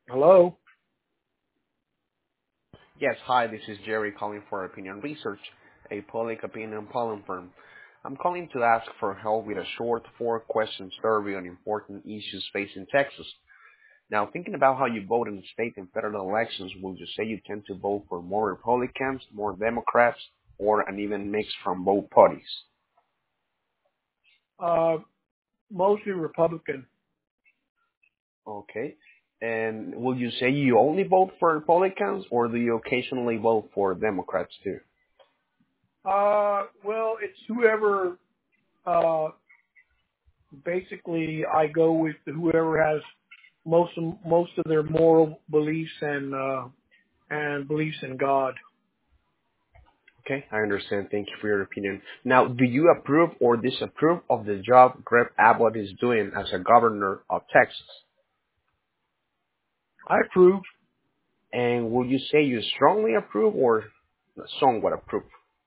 Hello? Yes, hi, this is Jerry calling for Opinion Research, a public opinion polling firm. I'm calling to ask for help with a short four-question survey on important issues facing Texas. Now, thinking about how you vote in state and federal elections, would you say you tend to vote for more Republicans, more Democrats, or an even mix from both parties? Mostly Republican. Okay. And would you say you only vote for Republicans, or do you occasionally vote for Democrats too? Well, it's whoever, uh, basically I go with whoever has most of their moral beliefs and beliefs in God. Okay, I understand. Thank you for your opinion. Now, do you approve or disapprove of the job Greg Abbott is doing as a governor of Texas? I approve And would you say you strongly approve or somewhat approve?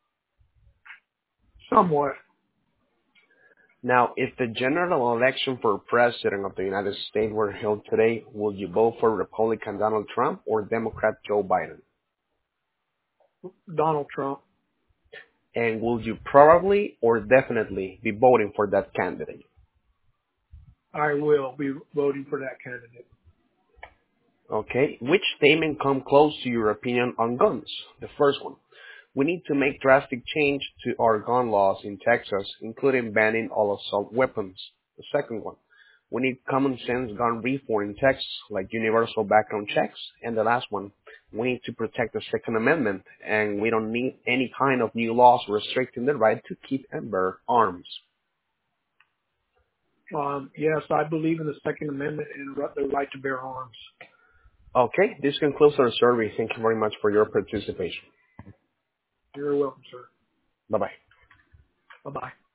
somewhat. Now, if the general election for president of the United States were held today, would you vote for Republican Donald Trump or Democrat Joe Biden? Donald Trump. And would you probably or definitely be voting for that candidate? I will be voting for that candidate. Okay, which statement come close to your opinion on guns? The first one. We need to make drastic change to our gun laws in Texas, including banning all assault weapons. The second one. We need common sense gun reform in Texas, like universal background checks. And the last one. We need to protect the Second Amendment, and we don't need any kind of new laws restricting the right to keep and bear arms. Yes, I believe in the Second Amendment and the right to bear arms. Okay, this concludes our survey. Thank you very much for your participation. You're welcome, sir. Bye-bye. Bye-bye.